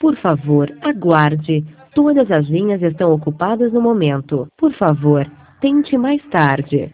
Por favor, aguarde. Todas as linhas estão ocupadas no momento. Por favor, tente mais tarde.